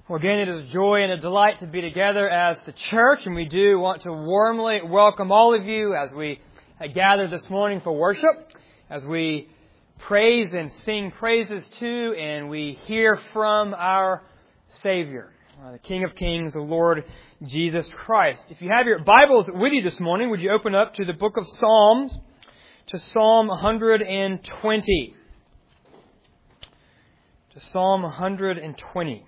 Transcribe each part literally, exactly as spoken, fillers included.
Well, again, it is a joy and a delight to be together as the church, and we do want to warmly welcome all of you as we gather this morning for worship, as we praise and sing praises to, and we hear from our Savior, uh, the King of Kings, the Lord Jesus Christ. If you have your Bibles with you this morning, would you open up to the book of Psalms, to Psalm one hundred twenty. To Psalm one hundred twenty.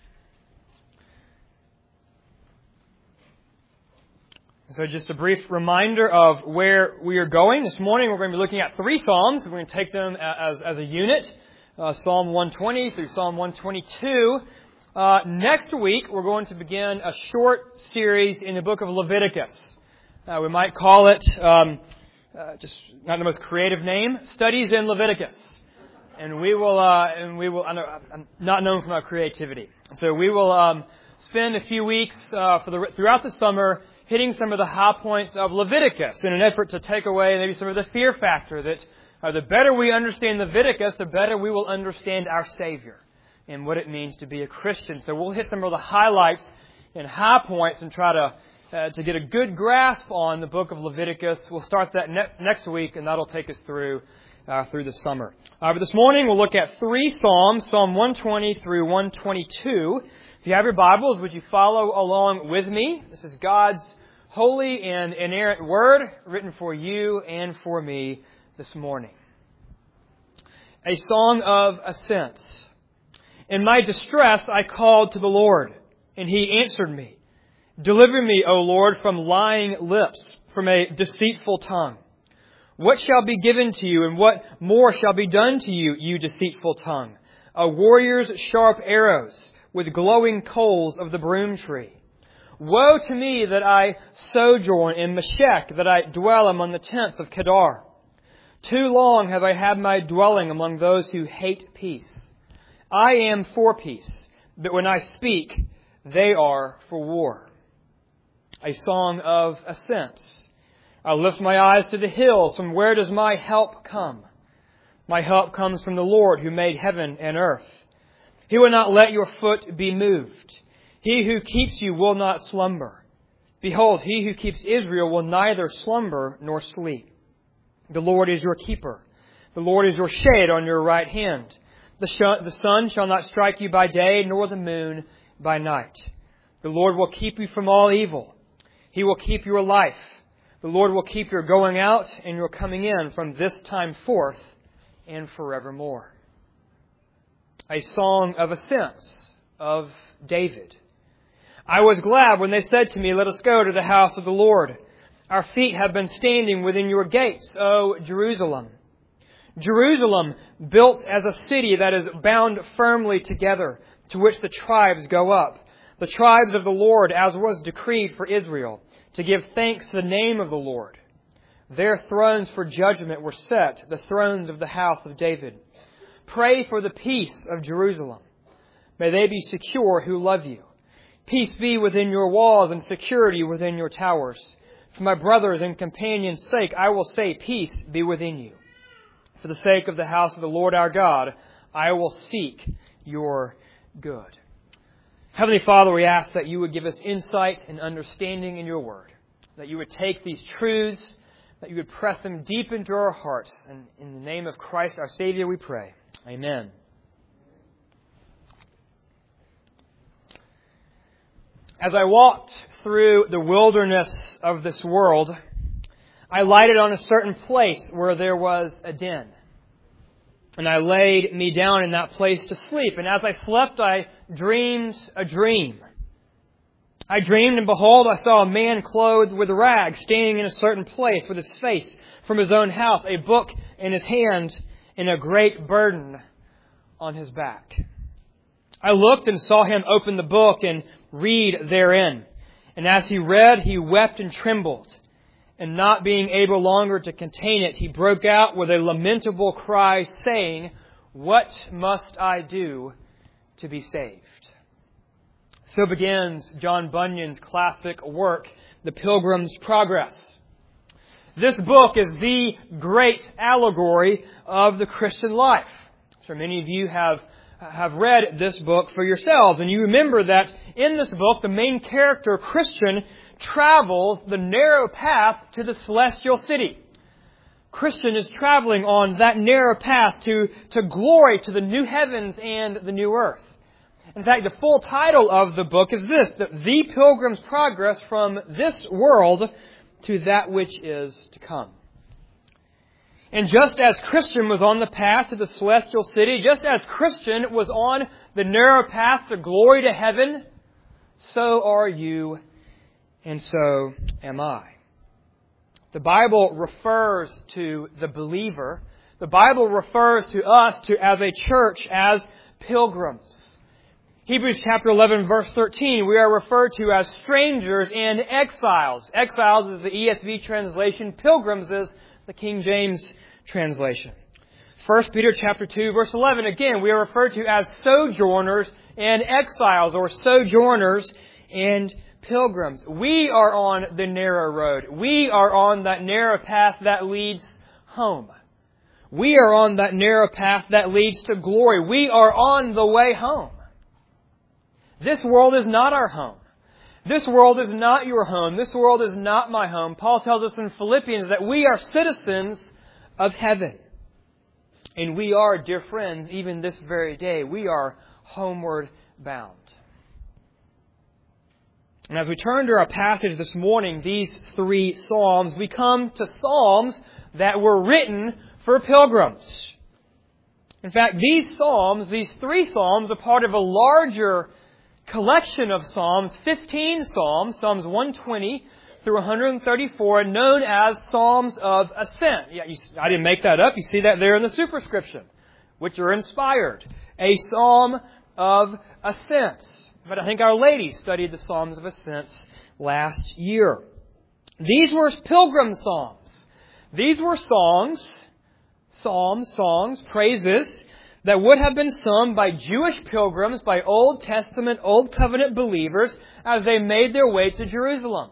So just a brief reminder of where we are going. This morning we're going to be looking at three Psalms. We're going to take them as, as a unit, uh, Psalm one twenty through Psalm one twenty-two. Uh, next week we're going to begin a short series in the book of Leviticus. Uh, we might call it, um, uh, just not the most creative name, Studies in Leviticus. And we will, uh, and we will, I know, I'm not known for my creativity. So we will um, spend a few weeks uh, for the throughout the summer hitting some of the high points of Leviticus in an effort to take away maybe some of the fear factor that uh, the better we understand Leviticus, the better we will understand our Savior and what it means to be a Christian. So we'll hit some of the highlights and high points and try to uh, to get a good grasp on the book of Leviticus. We'll start that ne- next week, and that'll take us through uh, through the summer. Uh, but this morning we'll look at three Psalms, Psalm one twenty through one twenty-two. If you have your Bibles, would you follow along with me? This is God's holy and inerrant Word written for you and for me this morning. A song of ascents. In my distress I called to the Lord, and He answered me. Deliver me, O Lord, from lying lips, from a deceitful tongue. What shall be given to you, and what more shall be done to you, you deceitful tongue? A warrior's sharp arrows, with glowing coals of the broom tree. Woe to me that I sojourn in Meshech, that I dwell among the tents of Kedar. Too long have I had my dwelling among those who hate peace. I am for peace, but when I speak, they are for war. A song of ascents. I lift my eyes to the hills. From where does my help come? My help comes from the Lord who made heaven and earth. He will not let your foot be moved. He who keeps you will not slumber. Behold, He who keeps Israel will neither slumber nor sleep. The Lord is your keeper. The Lord is your shade on your right hand. The, sh- the sun shall not strike you by day, nor the moon by night. The Lord will keep you from all evil. He will keep your life. The Lord will keep your going out and your coming in from this time forth and forevermore. A song of ascents of David. I was glad when they said to me, let us go to the house of the Lord. Our feet have been standing within your gates, O Jerusalem. Jerusalem, built as a city that is bound firmly together, to which the tribes go up. The tribes of the Lord, as was decreed for Israel, to give thanks to the name of the Lord. Their thrones for judgment were set, the thrones of the house of David. Pray for the peace of Jerusalem. May they be secure who love you. Peace be within your walls and security within your towers. For my brothers and companions' sake, I will say, peace be within you. For the sake of the house of the Lord our God, I will seek your good. Heavenly Father, we ask that you would give us insight and understanding in your word. That you would take these truths, that you would press them deep into our hearts. And in the name of Christ our Savior we pray. Amen. As I walked through the wilderness of this world, I lighted on a certain place where there was a den. And I laid me down in that place to sleep. And as I slept, I dreamed a dream. I dreamed, and behold, I saw a man clothed with rags standing in a certain place with his face from his own house, a book in his hand, and a great burden on his back. I looked and saw him open the book and read therein. And as he read, he wept and trembled. And not being able longer to contain it, he broke out with a lamentable cry, saying, what must I do to be saved? So begins John Bunyan's classic work, The Pilgrim's Progress. This book is the great allegory of the Christian life. So many of you have have read this book for yourselves. And you remember that in this book, the main character, Christian, travels the narrow path to the celestial city. Christian is traveling on that narrow path to, to glory, to the new heavens and the new earth. In fact, the full title of the book is this, The Pilgrim's Progress from this world to that which is to come. And just as Christian was on the path to the celestial city, just as Christian was on the narrow path to glory to heaven, so are you and so am I. The Bible refers to the believer. The Bible refers to us to as a church as pilgrims. Hebrews chapter eleven verse thirteen, we are referred to as strangers and exiles. Exiles is the E S V translation. Pilgrims is the King James translation. First Peter chapter two verse eleven, again, we are referred to as sojourners and exiles, or sojourners and pilgrims. We are on the narrow road. We are on that narrow path that leads home. We are on that narrow path that leads to glory. We are on the way home. This world is not our home. This world is not your home. This world is not my home. Paul tells us in Philippians that we are citizens of heaven. And we are, dear friends, even this very day, we are homeward bound. And as we turn to our passage this morning, these three Psalms, we come to Psalms that were written for pilgrims. In fact, these Psalms, these three Psalms, are part of a larger collection of Psalms, fifteen Psalms, Psalms one twenty through one thirty-four, known as Psalms of Ascent. Yeah, you, I didn't make that up. You see that there in the superscription, which are inspired. A Psalm of Ascent. But I think Our Lady studied the Psalms of Ascent last year. These were pilgrim psalms. These were songs, psalms, songs, praises that would have been sung by Jewish pilgrims, by Old Testament, Old Covenant believers as they made their way to Jerusalem.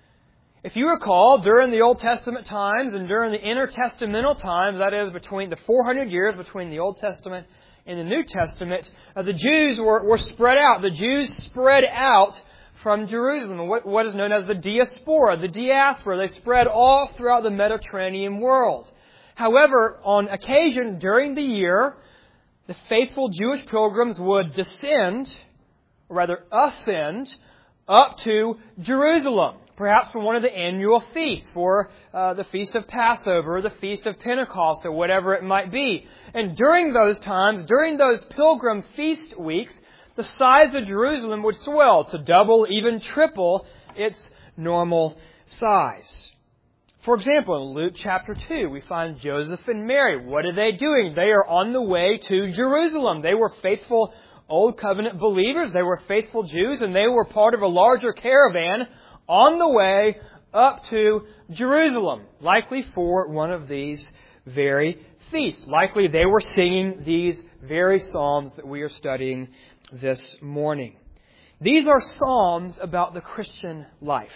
If you recall, during the Old Testament times and during the intertestamental times, that is between the four hundred years between the Old Testament and the New Testament, uh, the Jews were, were spread out. The Jews spread out from Jerusalem, what, what is known as the diaspora, the diaspora. They spread all throughout the Mediterranean world. However, on occasion during the year, the faithful Jewish pilgrims would descend, or rather ascend, up to Jerusalem, perhaps for one of the annual feasts, for uh, the Feast of Passover, or the Feast of Pentecost, or whatever it might be. And during those times, during those pilgrim feast weeks, the size of Jerusalem would swell to double, even triple its normal size. For example, in Luke chapter two, we find Joseph and Mary. What are they doing? They are on the way to Jerusalem. They were faithful Old Covenant believers. They were faithful Jews, and they were part of a larger caravan on the way up to Jerusalem, likely for one of these very feasts. Likely they were singing these very psalms that we are studying this morning. These are psalms about the Christian life.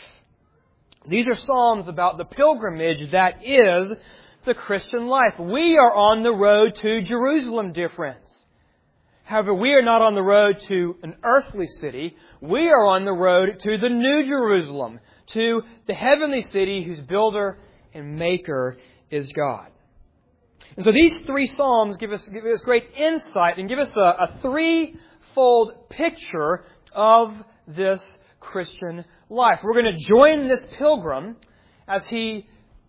These are psalms about the pilgrimage that is the Christian life. We are on the road to Jerusalem, dear friends. However, we are not on the road to an earthly city. We are on the road to the New Jerusalem, to the heavenly city whose builder and maker is God. And so these three psalms give us, give us great insight and give us a, a threefold picture of this Christian life. We're going to join this pilgrim as he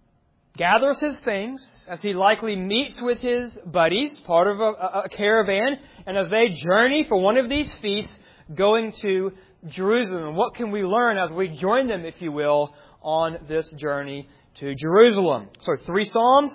gathers his things, as he likely meets with his buddies, part of a, a caravan, and as they journey for one of these feasts going to Jerusalem. And what can we learn as we join them, if you will, on this journey to Jerusalem? So three Psalms,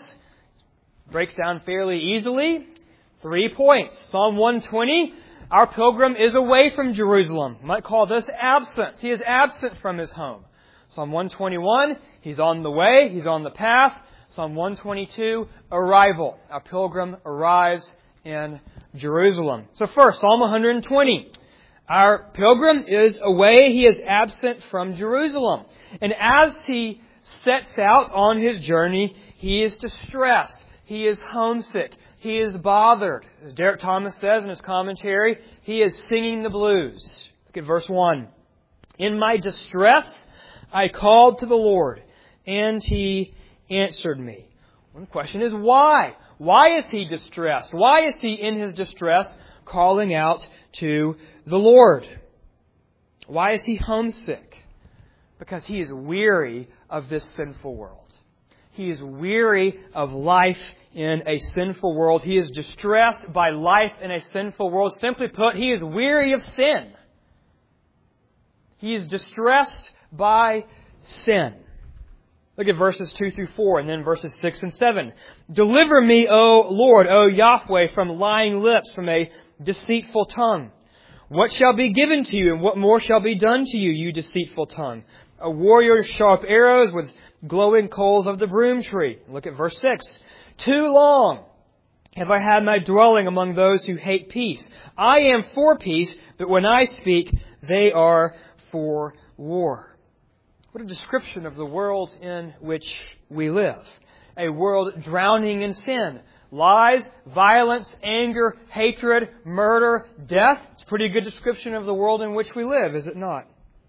breaks down fairly easily. Three points. Psalm one twenty, our pilgrim is away from Jerusalem. You might call this absence. He is absent from his home. Psalm one twenty-one, he's on the way, he's on the path. Psalm one twenty-two, arrival. Our pilgrim arrives in Jerusalem. So first, Psalm one twenty. Our pilgrim is away, he is absent from Jerusalem. And as he sets out on his journey, he is distressed. He is homesick. He is bothered. As Derek Thomas says in his commentary, he is singing the blues. Look at verse one. In my distress, I called to the Lord, and He answered me. One question is why? Why is he distressed? Why is he in his distress calling out to the Lord? Why is he homesick? Because he is weary of this sinful world. He is weary of life in a sinful world. He is distressed by life in a sinful world. Simply put, he is weary of sin. He is distressed by sin. Look at verses two through four and then verses six and seven. Deliver me, O Lord, O Yahweh, from lying lips, from a deceitful tongue. What shall be given to you, and what more shall be done to you, you deceitful tongue? A warrior's sharp arrows with glowing coals of the broom tree. Look at verse six. Too long have I had my dwelling among those who hate peace. I am for peace, but when I speak, they are for war. What a description of the world in which we live. A world drowning in sin. Lies, violence, anger, hatred, murder, death. It's a pretty good description of the world in which we live, is it not?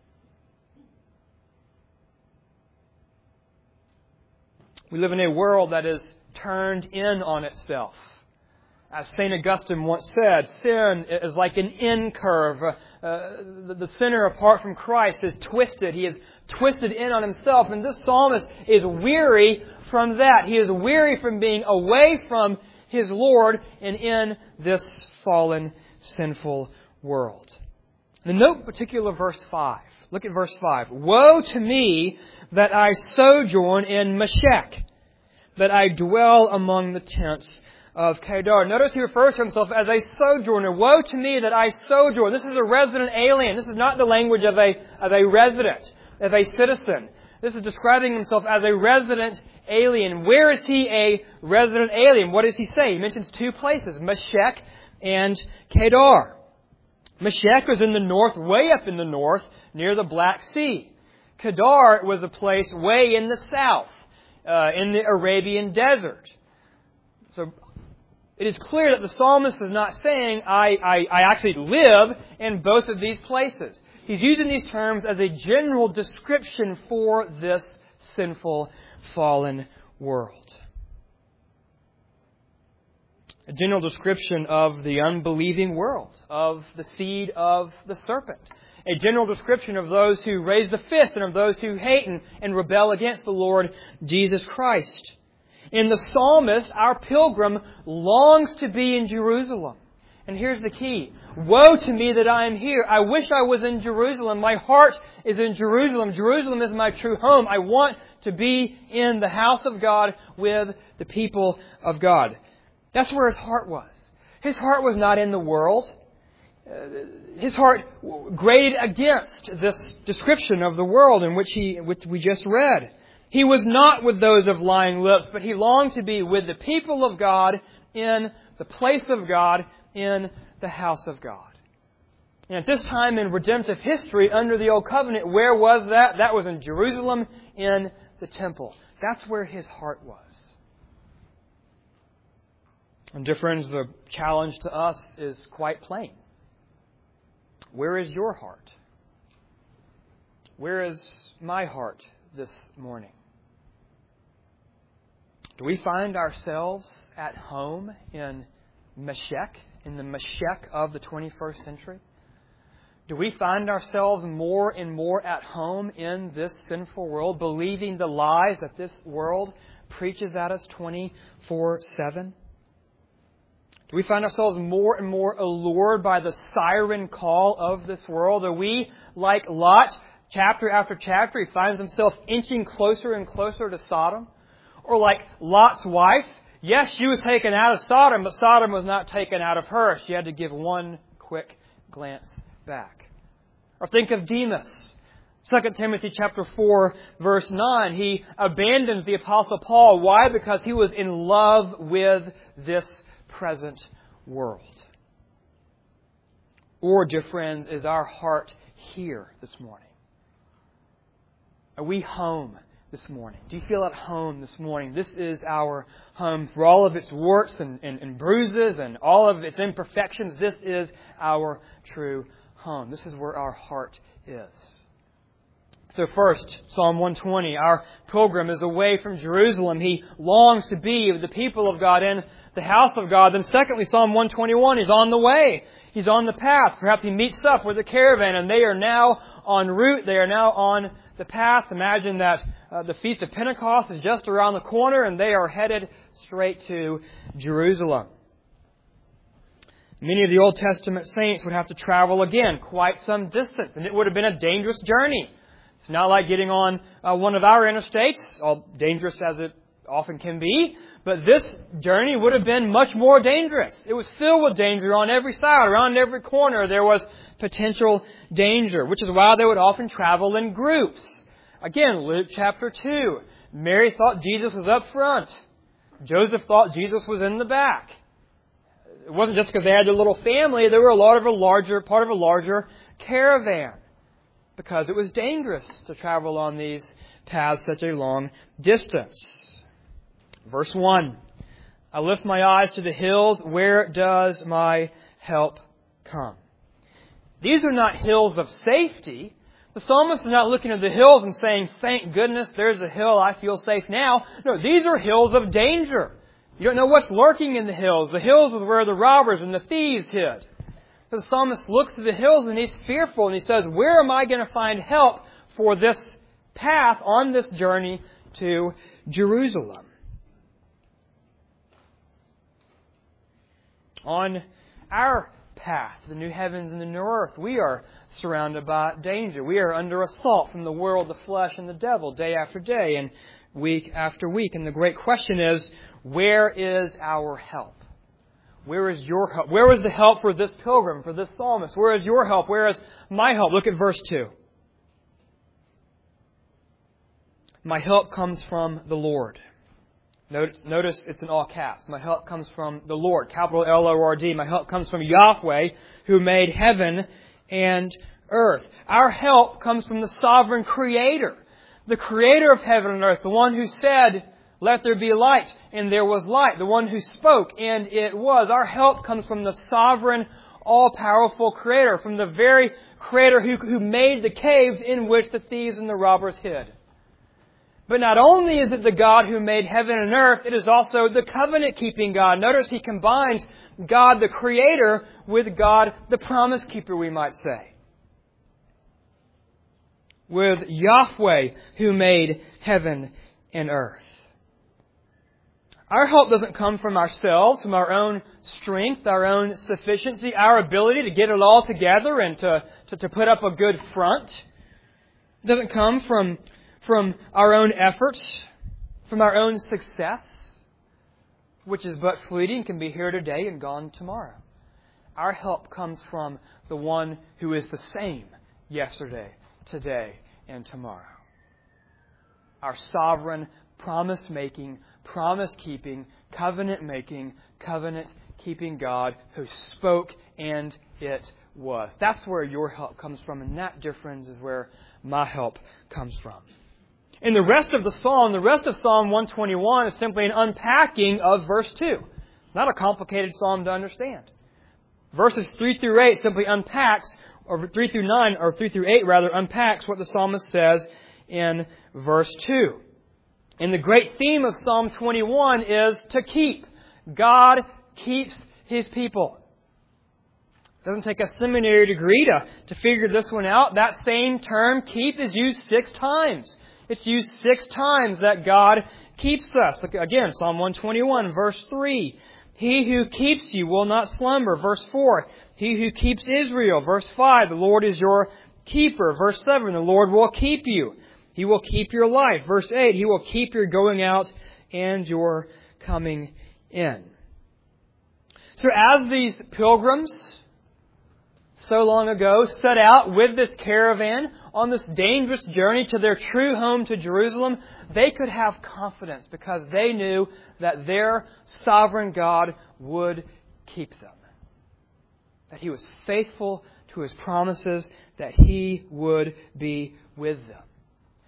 We live in a world that is turned in on itself. As Saint Augustine once said, sin is like an in curve. Uh, the, the sinner apart from Christ is twisted. He is twisted in on himself. And this psalmist is weary from that. He is weary from being away from his Lord and in this fallen, sinful world. And note particular verse five. Look at verse five. Woe to me that I sojourn in Meshech, that I dwell among the tents of Kedar. Notice he refers to himself as a sojourner. Woe to me that I sojourn. This is a resident alien. This is not the language of a, of a resident, of a citizen. This is describing himself as a resident alien. Where is he a resident alien? What does he say? He mentions two places, Meshech and Kedar. Meshech was in the north, way up in the north, near the Black Sea. Kedar was a place way in the south, uh, in the Arabian desert. So it is clear that the psalmist is not saying, I, I, I actually live in both of these places. He's using these terms as a general description for this sinful, fallen world. A general description of the unbelieving world, of the seed of the serpent. A general description of those who raise the fist and of those who hate and, and rebel against the Lord Jesus Christ. In the psalmist, our pilgrim longs to be in Jerusalem. And here's the key. Woe to me that I am here. I wish I was in Jerusalem. My heart is in Jerusalem. Jerusalem is my true home. I want to be in the house of God with the people of God. That's where his heart was. His heart was not in the world. His heart grated against this description of the world in which he, which we just read. He was not with those of lying lips, but he longed to be with the people of God in the place of God, in the house of God. And at this time in redemptive history, under the Old Covenant, where was that? That was in Jerusalem, in the temple. That's where his heart was. And dear friends, the challenge to us is quite plain. Where is your heart? Where is my heart this morning? Do we find ourselves at home in Meshech, in the Meshech of the twenty-first century? Do we find ourselves more and more at home in this sinful world, believing the lies that this world preaches at us twenty-four seven? Do we find ourselves more and more allured by the siren call of this world? Are we, like Lot, chapter after chapter, he finds himself inching closer and closer to Sodom? Or like Lot's wife, yes, she was taken out of Sodom, but Sodom was not taken out of her. She had to give one quick glance back. Or think of Demas. Second Timothy chapter four, verse nine. He abandons the Apostle Paul. Why? Because he was in love with this present world. Or, dear friends, is our heart here this morning? Are we home this morning? Do you feel at home this morning? This is our home. For all of its warts and, and, and bruises and all of its imperfections, this is our true home. This is where our heart is. So first, Psalm one twenty, our pilgrim is away from Jerusalem. He longs to be with the people of God in the house of God. Then secondly, Psalm one twenty-one, he's on the way. He's on the path. Perhaps he meets up with a caravan and they are now en route. They are now on the path. Imagine that uh, the Feast of Pentecost is just around the corner and they are headed straight to Jerusalem. Many of the Old Testament saints would have to travel again quite some distance, and it would have been a dangerous journey. It's not like getting on uh, one of our interstates, all dangerous as it often can be, but this journey would have been much more dangerous. It was filled with danger on every side. Around every corner there was potential danger, which is why they would often travel in groups. Again, Luke chapter two. Mary thought Jesus was up front. Joseph thought Jesus was in the back. It wasn't just because they had their little family. They were a lot of a larger, part of a larger caravan, because it was dangerous to travel on these paths such a long distance. Verse one, I lift my eyes to the hills. Where does my help come? These are not hills of safety. The psalmist is not looking at the hills and saying, thank goodness there's a hill, I feel safe now. No, these are hills of danger. You don't know what's lurking in the hills. The hills is where the robbers and the thieves hid. So the psalmist looks at the hills and he's fearful and he says, where am I going to find help for this path on this journey to Jerusalem? On our path, the new heavens and the new earth, we are surrounded by danger. We are under assault from the world, the flesh, and the devil day after day and week after week. And the great question is, where is our help? Where is your help? Where is the help for this pilgrim, for this psalmist? Where is your help? Where is my help? Look at verse two. My help comes from the Lord. Notice, notice it's in all caps. My help comes from the Lord, capital L O R D. My help comes from Yahweh, who made heaven and earth. Our help comes from the sovereign Creator, the Creator of heaven and earth, the one who said, let there be light, and there was light. The one who spoke, and it was. Our help comes from the sovereign, all-powerful Creator, from the very Creator who, who made the caves in which the thieves and the robbers hid. But not only is it the God who made heaven and earth, it is also the covenant-keeping God. Notice He combines God the Creator with God the promise-keeper, we might say. With Yahweh who made heaven and earth. Our help doesn't come from ourselves, from our own strength, our own sufficiency, our ability to get it all together and to, to, to put up a good front. It doesn't come from, from our own efforts, from our own success, which is but fleeting, can be here today and gone tomorrow. Our help comes from the one who is the same yesterday, today, and tomorrow. Our sovereign, promise-making, promise-keeping, covenant-making, covenant-keeping God who spoke and it was. That's where your help comes from, and that difference is where my help comes from. In the rest of the psalm, the rest of Psalm one twenty-one is simply an unpacking of verse two. It's not a complicated psalm to understand. Verses three through eight simply unpacks, or three through nine, or three through eight rather, unpacks what the psalmist says in verse two. And the great theme of Psalm twenty-one is to keep. God keeps His people. It doesn't take a seminary degree to, to figure this one out. That same term, keep, is used six times. It's used six times that God keeps us. Look, again, Psalm one twenty-one, verse three. He who keeps you will not slumber. Verse four. He who keeps Israel. Verse five. The Lord is your keeper. Verse seven. The Lord will keep you. He will keep your life. Verse eight, He will keep your going out and your coming in. So as these pilgrims so long ago set out with this caravan on this dangerous journey to their true home to Jerusalem, they could have confidence because they knew that their sovereign God would keep them. That He was faithful to His promises, that He would be with them.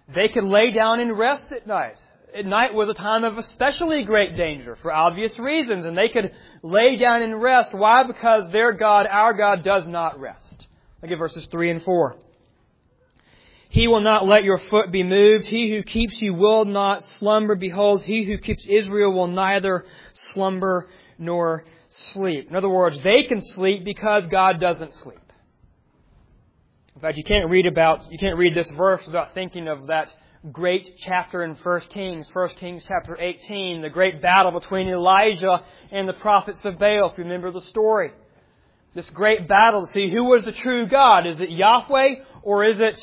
They could lay down and rest at night. At night was a time of especially great danger for obvious reasons, and they could lay down and rest. Why? Because their God, our God, does not rest. Look at verses three and four. He will not let your foot be moved. He who keeps you will not slumber. Behold, he who keeps Israel will neither slumber nor sleep. In other words, they can sleep because God doesn't sleep. In fact, you can't read about, you can't read this verse without thinking of that great chapter in First Kings, First Kings chapter eighteen, the great battle between Elijah and the prophets of Baal, if you remember the story. This great battle to see who was the true God. Is it Yahweh or is it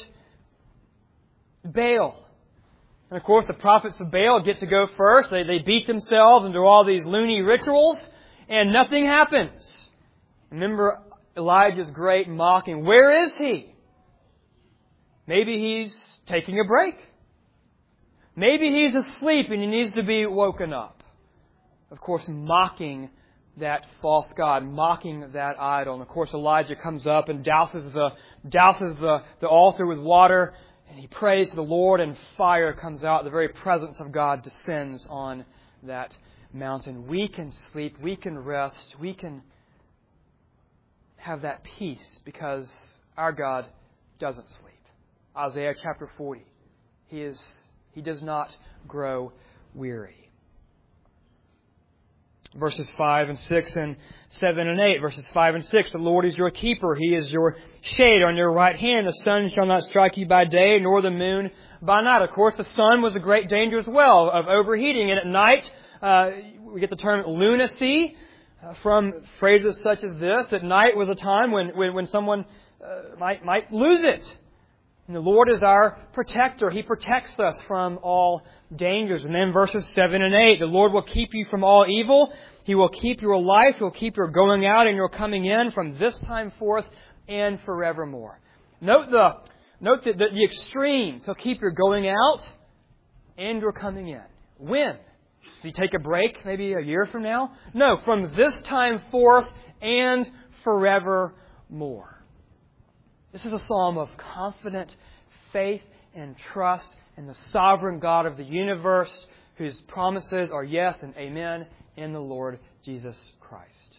Baal? And of course, the prophets of Baal get to go first. They, they beat themselves and do all these loony rituals, and nothing happens. Remember Elijah's great mocking. Where is he? Maybe he's taking a break. Maybe he's asleep and he needs to be woken up. Of course, mocking that false god, mocking that idol. And of course, Elijah comes up and douses the douses the, the altar with water, and he prays to the Lord, and fire comes out. The very presence of God descends on that mountain. We can sleep, we can rest, we can have that peace because our God doesn't sleep. Isaiah chapter forty. He is He does not grow weary. Verses five and six and seven and eight. Verses five and six. The Lord is your keeper. He is your shade on your right hand. The sun shall not strike you by day, nor the moon by night. Of course, the sun was a great danger as well of overheating. And at night, uh, we get the term lunacy uh, from phrases such as this. At night was a time when, when, when someone uh, might, might lose it. And the Lord is our protector. He protects us from all dangers. And then verses seven and eight. The Lord will keep you from all evil. He will keep your life. He will keep your going out and your coming in from this time forth and forevermore. Note the, note the, the, the extremes. He'll keep your going out and your coming in. When? Does He take a break maybe a year from now? No, from this time forth and forevermore. This is a psalm of confident faith and trust in the sovereign God of the universe, whose promises are yes and amen in the Lord Jesus Christ.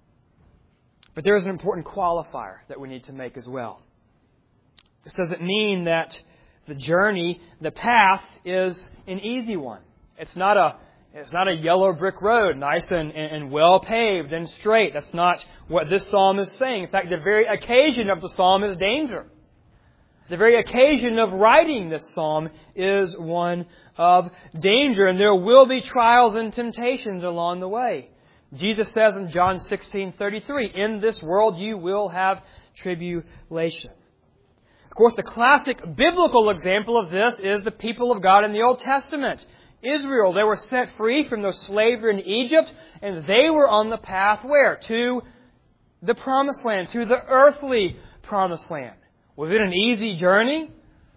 But there is an important qualifier that we need to make as well. This doesn't mean that the journey, the path, is an easy one. It's not a It's not a yellow brick road, nice and, and, and well paved and straight. That's not what this psalm is saying. In fact, the very occasion of the psalm is danger. The very occasion of writing this psalm is one of danger, and there will be trials and temptations along the way. Jesus says in John sixteen thirty-three, "In this world you will have tribulation." Of course, the classic biblical example of this is the people of God in the Old Testament. Israel, they were set free from their slavery in Egypt, and they were on the path where? To the Promised Land, to the earthly Promised Land. Was it an easy journey?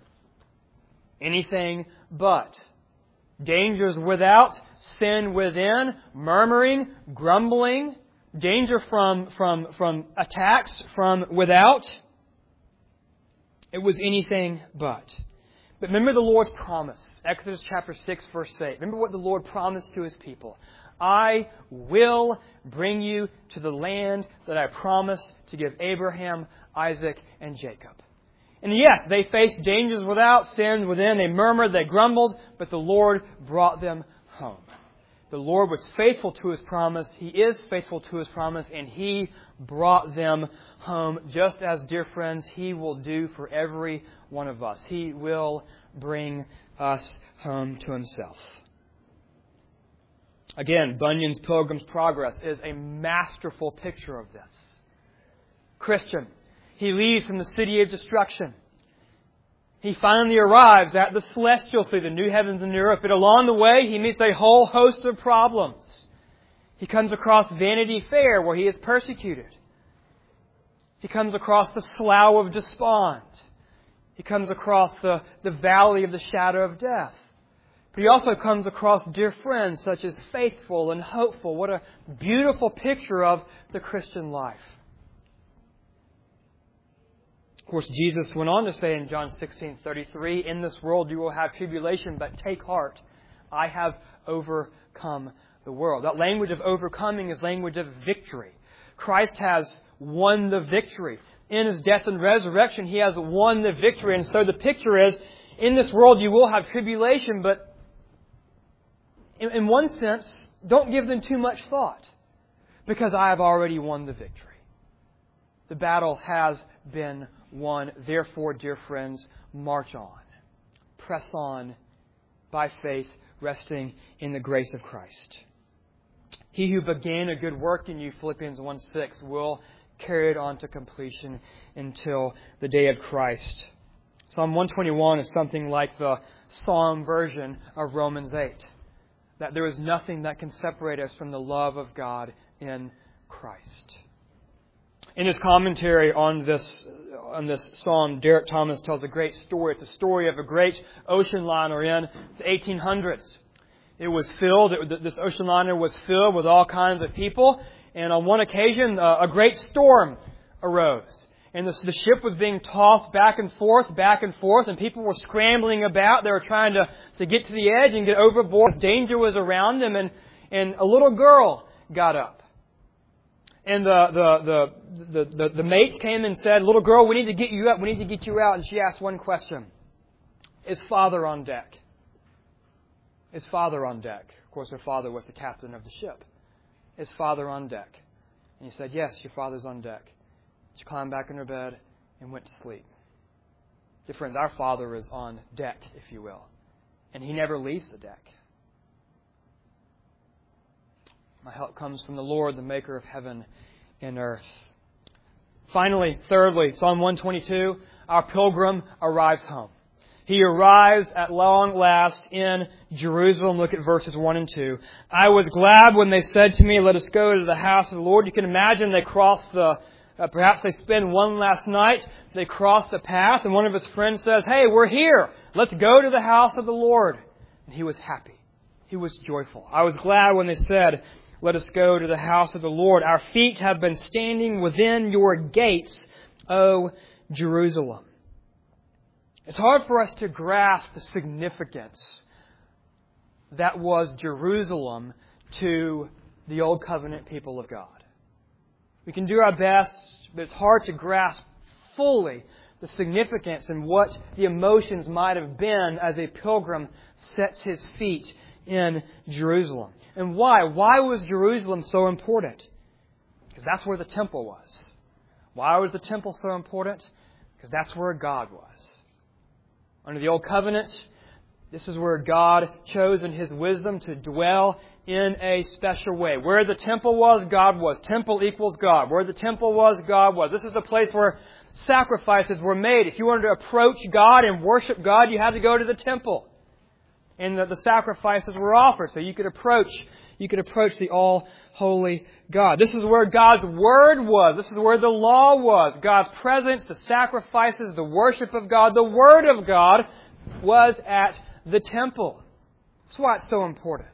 Anything but. Dangers without, sin within, murmuring, grumbling, danger from, from, from attacks from without. It was anything but. But remember the Lord's promise. Exodus chapter six, verse eight. Remember what the Lord promised to His people. I will bring you to the land that I promised to give Abraham, Isaac, and Jacob. And yes, they faced dangers without, sin within. They murmured, they grumbled, but the Lord brought them home. The Lord was faithful to His promise. He is faithful to His promise, and He brought them home. Just as, dear friends, He will do for every one of us. He will bring us home to Himself. Again, Bunyan's Pilgrim's Progress is a masterful picture of this. Christian, he leaves from the city of destruction. He finally arrives at the celestial city, the new heavens and new earth. But along the way, he meets a whole host of problems. He comes across Vanity Fair, where he is persecuted. He comes across the Slough of Despond. He comes across the, the valley of the shadow of death. But he also comes across dear friends such as Faithful and Hopeful. What a beautiful picture of the Christian life. Of course, Jesus went on to say in John sixteen thirty-three, "In this world you will have tribulation, but take heart. I have overcome the world." That language of overcoming is language of victory. Christ has won the victory. In His death and resurrection, He has won the victory. And so the picture is, in this world you will have tribulation, but in, in one sense, don't give them too much thought, because I have already won the victory. The battle has been won. Therefore, dear friends, march on. Press on by faith, resting in the grace of Christ. He who began a good work in you, Philippians one six, will carry it on to completion until the day of Christ. Psalm one twenty-one is something like the Psalm version of Romans eight. That there is nothing that can separate us from the love of God in Christ. In his commentary on this on this psalm, Derek Thomas tells a great story. It's a story of a great ocean liner in the eighteen hundreds. It was filled, it, this ocean liner was filled with all kinds of people. And on one occasion, uh, a great storm arose. And the, the ship was being tossed back and forth, back and forth. And people were scrambling about. They were trying to, to get to the edge and get overboard. Danger was around them. And, and a little girl got up. And the, the, the, the, the, the mates came and said, "Little girl, we need to get you up. We need to get you out." And she asked one question. "Is Father on deck?" Is Father on deck? Of course, her father was the captain of the ship. "Is Father on deck?" And he said, "Yes, your Father's on deck." She climbed back in her bed and went to sleep. Dear friends, our Father is on deck, if you will. And He never leaves the deck. My help comes from the Lord, the Maker of heaven and earth. Finally, thirdly, Psalm one twenty-two, our pilgrim arrives home. He arrives at long last in Jerusalem. Look at verses one and two. "I was glad when they said to me, 'Let us go to the house of the Lord.'" You can imagine they crossed the, uh, perhaps they spend one last night. They cross the path and one of his friends says, "Hey, we're here. Let's go to the house of the Lord." And he was happy. He was joyful. "I was glad when they said, 'Let us go to the house of the Lord.' Our feet have been standing within your gates, O Jerusalem." It's hard for us to grasp the significance that was Jerusalem to the Old Covenant people of God. We can do our best, but it's hard to grasp fully the significance and what the emotions might have been as a pilgrim sets his feet in Jerusalem. And why? Why was Jerusalem so important? Because that's where the temple was. Why was the temple so important? Because that's where God was. Under the Old Covenant, this is where God chose in His wisdom to dwell in a special way. Where the temple was, God was. Temple equals God. Where the temple was, God was. This is the place where sacrifices were made. If you wanted to approach God and worship God, you had to go to the temple. And the, the sacrifices were offered, so you could approach, you could approach the all-holy God. This is where God's Word was. This is where the law was. God's presence, the sacrifices, the worship of God, the Word of God was at the temple. That's why it's so important.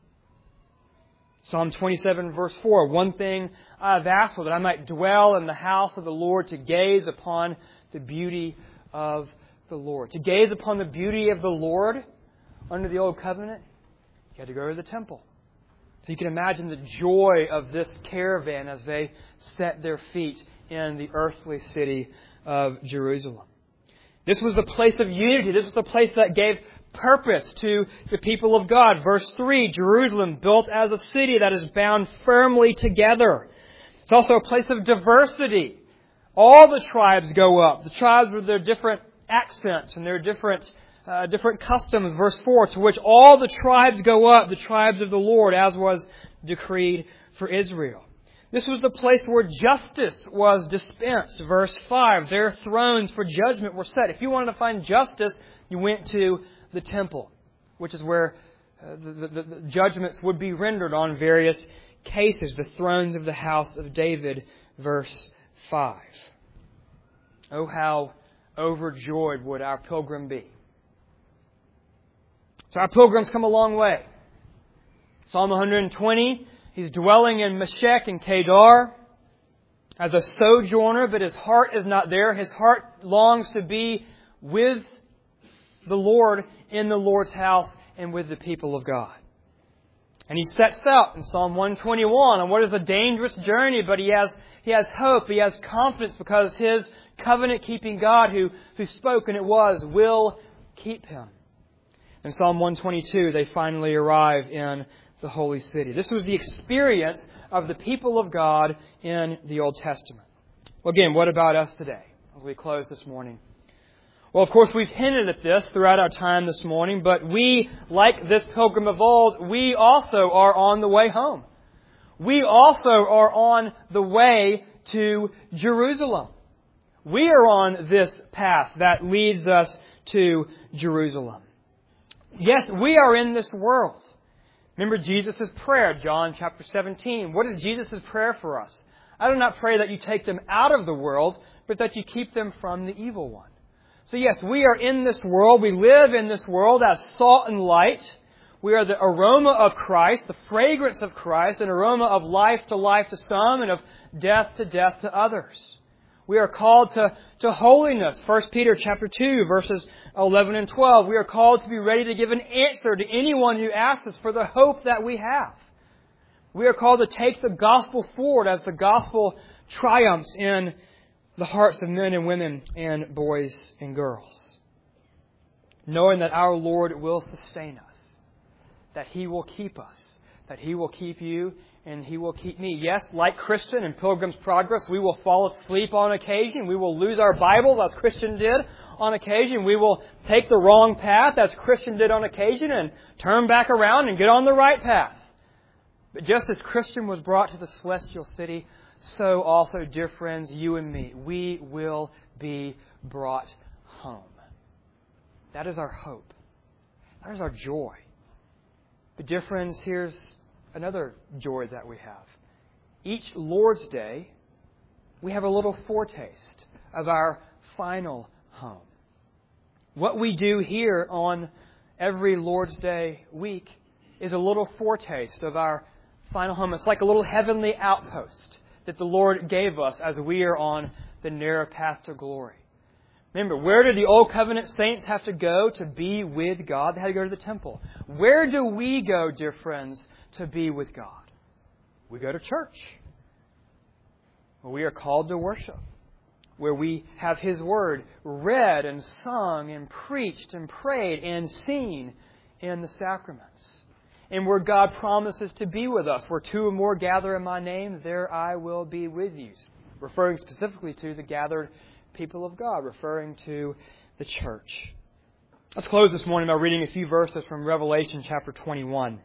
Psalm twenty-seven, verse four, "One thing I have asked for, that I might dwell in the house of the Lord, to gaze upon the beauty of the Lord." To gaze upon the beauty of the Lord under the Old Covenant, you had to go to the temple. So you can imagine the joy of this caravan as they set their feet in the earthly city of Jerusalem. This was the place of unity. This was the place that gave purpose to the people of God. Verse three, "Jerusalem built as a city that is bound firmly together." It's also a place of diversity. All the tribes go up. The tribes with their different accents and their different Uh, different customs, verse four, "To which all the tribes go up, the tribes of the Lord, as was decreed for Israel." This was the place where justice was dispensed. Verse five, "Their thrones for judgment were set." If you wanted to find justice, you went to the temple, which is where uh, the, the, the judgments would be rendered on various cases. The thrones of the house of David, verse five. Oh, how overjoyed would our pilgrim be. So our pilgrim's come a long way. Psalm one hundred twenty, he's dwelling in Meshech and Kedar. as a sojourner, but his heart is not there. His heart longs to be with the Lord, in the Lord's house, and with the people of God. And he sets out in Psalm one twenty-one on what is a dangerous journey, but he has he has hope, he has confidence, because his covenant-keeping God who, who spoke, and it was, will keep him. In Psalm one twenty-two, they finally arrive in the holy city. This was the experience of the people of God in the Old Testament. Well, again, what about us today as we close this morning? Well, of course, we've hinted at this throughout our time this morning, but we, like this pilgrim of old, we also are on the way home. We also are on the way to Jerusalem. We are on this path that leads us to Jerusalem. Yes, we are in this world. Remember Jesus' prayer, John chapter seventeen. What is Jesus' prayer for us? I do not pray that you take them out of the world, but that you keep them from the evil one. So yes, we are in this world. We live in this world as salt and light. We are the aroma of Christ, the fragrance of Christ, an aroma of life to life to some and of death to death to others. We are called to, to holiness. First Peter chapter two, verses eleven and twelve. We are called to be ready to give an answer to anyone who asks us for the hope that we have. We are called to take the gospel forward as the gospel triumphs in the hearts of men and women and boys and girls. Knowing that our Lord will sustain us, that He will keep us, that He will keep you, and He will keep me. Yes, like Christian in Pilgrim's Progress, we will fall asleep on occasion. We will lose our Bibles as Christian did on occasion. We will take the wrong path as Christian did on occasion and turn back around and get on the right path. But just as Christian was brought to the celestial city, so also, dear friends, you and me, we will be brought home. That is our hope. That is our joy. But dear friends, here's another joy that we have. Each Lord's Day, we have a little foretaste of our final home. What we do here on every Lord's Day week is a little foretaste of our final home. It's like a little heavenly outpost that the Lord gave us as we are on the narrow path to glory. Remember, where did the Old Covenant saints have to go to be with God? They had to go to the temple. Where do we go, dear friends, to be with God? We go to church, where we are called to worship, where we have His Word read and sung and preached and prayed and seen in the sacraments. And where God promises to be with us. Where two or more gather in my name, there I will be with you. Referring specifically to the gathered people of God. Referring to the church. Let's close this morning by reading a few verses from Revelation chapter twenty-one.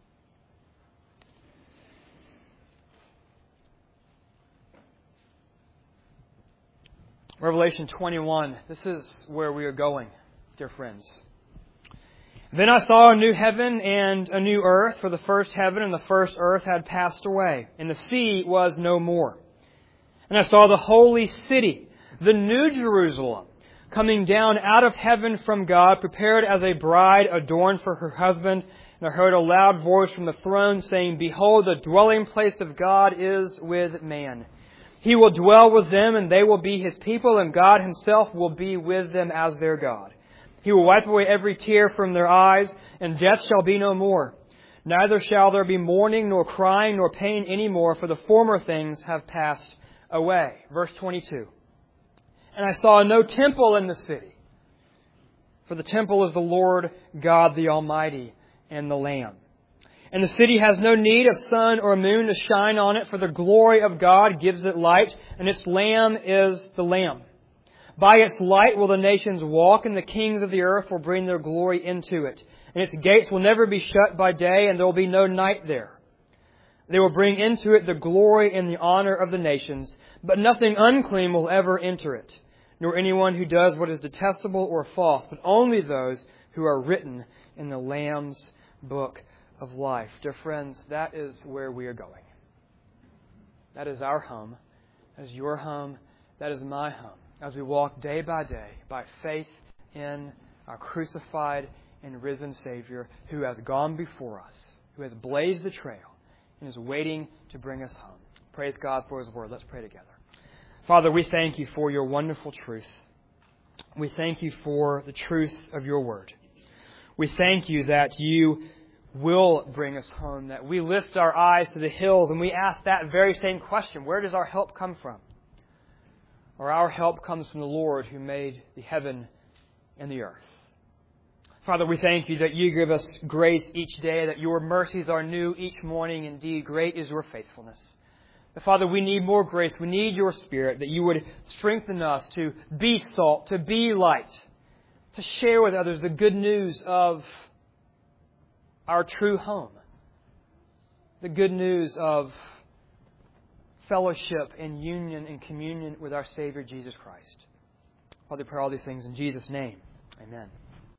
Revelation twenty-one. This is where we are going, dear friends. Then I saw a new heaven and a new earth, for the first heaven and the first earth had passed away, and the sea was no more. And I saw the holy city, the new Jerusalem, coming down out of heaven from God, prepared as a bride adorned for her husband. And I heard a loud voice from the throne saying, Behold, the dwelling place of God is with man. He will dwell with them, and they will be His people, and God Himself will be with them as their God. He will wipe away every tear from their eyes, and death shall be no more. Neither shall there be mourning, nor crying, nor pain any more, for the former things have passed away. Verse twenty-two. And I saw no temple in the city, for the temple is the Lord God the Almighty and the Lamb. And the city has no need of sun or moon to shine on it, for the glory of God gives it light, and its Lamb is the Lamb. By its light will the nations walk, and the kings of the earth will bring their glory into it. And its gates will never be shut by day, and there will be no night there. They will bring into it the glory and the honor of the nations, but nothing unclean will ever enter it, nor anyone who does what is detestable or false, but only those who are written in the Lamb's book of life. Dear friends, that is where we are going. That is our home. That is your home. That is my home. As we walk day by day by faith in our crucified and risen Savior who has gone before us, who has blazed the trail and is waiting to bring us home. Praise God for His Word. Let's pray together. Father, we thank you for your wonderful truth. We thank you for the truth of your word. We thank you that you will bring us home, that we lift our eyes to the hills and we ask that very same question. Where does our help come from? Or our help comes from the Lord who made the heaven and the earth. Father, we thank you that you give us grace each day, that your mercies are new each morning. Indeed, great is your faithfulness. But Father, we need more grace. We need your Spirit, that you would strengthen us to be salt, to be light, to share with others the good news of our true home, the good news of fellowship and union and communion with our Savior, Jesus Christ. Father, we pray all these things in Jesus' name. Amen.